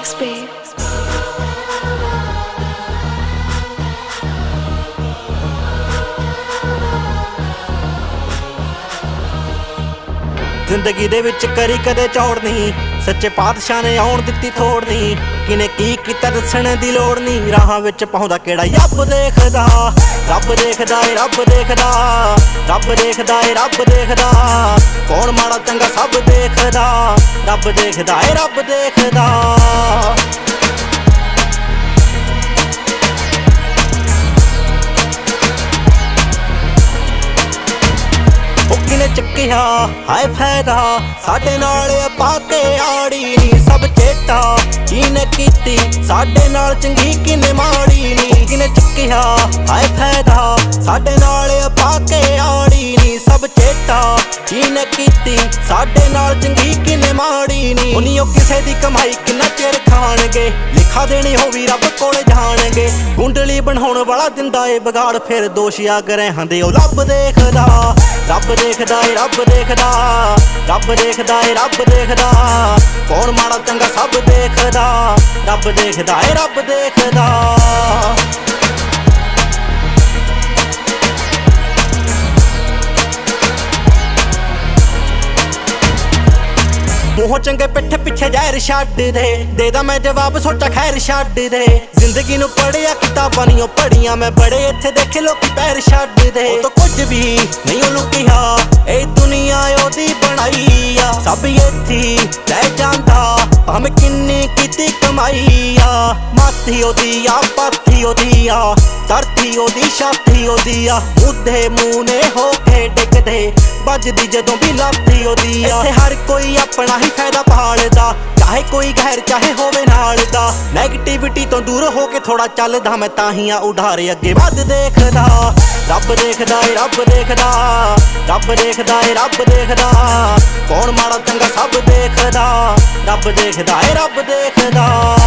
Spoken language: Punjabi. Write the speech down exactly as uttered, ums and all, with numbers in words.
Mix, babe. ਜ਼ਿੰਦਗੀ ਦੇ ਵਿੱਚ ਕਰੀ ਕਦੇ ਚੌੜ ਨਹੀਂ, ਸੱਚੇ ਪਾਤਸ਼ਾਹ ਨੇ ਆਉਣ ਦਿੱਤੀ ਥੋੜ ਨਹੀਂ। ਕਿਨੇ ਕੀ ਕੀਤਾ ਦੱਸਣ ਦੀ ਲੋੜ ਨਹੀਂ, ਰਾਹਾਂ ਵਿੱਚ ਪਾਉਂਦਾ ਕਿਹੜਾ ਰੱਬ ਦੇਖਦਾ। ਰੱਬ ਦੇਖਦਾ ਏ ਰੱਬ ਦੇਖਦਾ, ਰੱਬ ਦੇਖਦਾ ਏ ਰੱਬ ਦੇਖਦਾ। ਕੌਣ ਮਾੜਾ ਚੰਗਾ ਸਭ ਦੇਖਦਾ, ਰੱਬ ਦੇਖਦਾ ਏ ਰੱਬ ਦੇਖਦਾ। ਕਿਨੇ ਚੱਕਿਆ ਹਾਏ ਫਾਇਦਾ, ਸਾਡੇ ਨਾਲ ਪਾ ਕੇ ਆੜੀ ਨੀ ਸਭ ਚੇਟਾ। ਕਿਨੇ ਕੀਤੀ ਸਾਡੇ ਨਾਲ ਚੰਗੀ ਕਿਨੇ ਮਾੜੀ ਨੀ, ਕਿਨੇ ਚੱਕਿਆ ਹਾਏ ਫਾਇਦਾ, ਸਾਡੇ ਨਾਲ ਪਾ ਕੇ ਆੜੀ ਨੀ ਸਭ ਚੇਟਾ। ਕਿਨੇ ਕੀਤੀ ਸਾਡੇ ਨਾਲ ਚੰਗੀ ਕਿਨੇ ਮਾੜੀ ਨੀ। ਉਨੀ ਉਹ ਕਿਸੇ ਦੀ ਕਮਾਈ ਕਿੰਨਾ ਚਿਰ ਖਾਣਗੇ, ਲਿਖਾ ਦੇਣੀ ਹੋਵੀ ਰੱਬ ਕੋਲ ਜਾਣਗੇ। ਗੁੰਡਲੀ ਬਣਾਉਣ ਵਾਲਾ ਦਿੰਦਾ ਏ ਵਿਗਾੜ, ਫਿਰ ਦੋਸ਼ੀਆ ਗਰਹਿਆਂ ਦੇ ਉਹ ਲੱਭ ਦੇਖਦਾ। ਰੱਬ ਦੇਖਦਾ ਏ ਰੱਬ ਦੇਖਦਾ, ਰੱਬ ਦੇਖਦਾ ਏ ਰੱਬ ਦੇਖਦਾ। ਕੌਣ ਮਾੜਾ ਚੰਗਾ ਸਭ ਦੇਖਦਾ, ਰੱਬ ਦੇਖਦਾ ਏ ਰੱਬ ਦੇਖਦਾ। ਮੂੰਹੋਂ ਚੰਗੇ ਪਿੱਠ ਪਿੱਛੇ ਜ਼ਹਿਰ ਛੱਡ ਦੇ, ਦੇਦਾ ਮੈਂ ਜਵਾਬ ਸੋਚਾ ਖੈਰ ਛੱਡ ਦੇ। ਜ਼ਿੰਦਗੀ ਨੂੰ ਪੜ੍ਹਿਆ ਕਿਤਾਬਾਂ ਨਹੀਂ ਉਹ ਪੜ੍ਹੀਆਂ ਮੈਂ, ਬੜੇ ਇੱਥੇ ਦੇਖੇ ਲੋਕੀ ਪੈਰ ਛੱਡ ਦੇ। ਉਹ ਤਾਂ ਕੁਝ ਵੀ ਨਹੀਂ ਉਹ ਲੁਕਿਆ, ਇਹ ਦੁਨੀਆ ਉਹਦੀ ਬਣਾਈ ਆ। ਸਭ ਇੱਥੇ ਲੈ ਜਾਂਦਾ ਭਾਵੇਂ ਕਿੰਨੀ ਕੀਤੀ ਕਮਾਈ ਆ। ਮਾਥੀ ਉਹਦੀ ਆ ਪਾਥੀ ਉਹਦੀ ਆ, ਧਰਤੀ ਉਹਦੀ ਛਾਤੀ ਉਹਦੀ ਆ। ਮੁੱਦੇ ਮੂੰਹ ਨੇ ਹੋ ਕੇ ਡਿੱਗਦੇ, ਵੱਜਦੀ ਜਦੋਂ ਵੀ ਲਾਤੀ ਉਹਦੀ ਆ। ਇੱਥੇ ਹਰ ਕੋਈ ਆਪਣਾ ਹੀ ਫਾਇਦਾ ਭਾਲਦਾ, ਚਾਹੇ ਕੋਈ ਗੈਰ ਚਾਹੇ ਹੋਵੇ ਨਾਲ ਦਾ। ਨੈਗੇਟਿਵਿਟੀ ਤੋਂ ਦੂਰ ਹੋ ਕੇ ਥੋੜਾ ਚੱਲਦਾ ਮੈਂ, ਤਾਂ ਹੀ ਆ ਉਡਾਰੇ ਅੱਗੇ ਵੱਧ ਦੇਖਦਾ। ਰੱਬ ਦੇਖਦਾ ਏ ਰੱਬ ਦੇਖਦਾ, ਰੱਬ ਦੇਖਦਾ ਏ ਰੱਬ ਦੇਖਦਾ। ਕੌਣ ਮਾੜਾ ਚੰਗਾ ਸਭ ਦੇਖਦਾ, ਰੱਬ ਦੇਖਦਾ ਏ ਰੱਬ ਦੇਖਦਾ।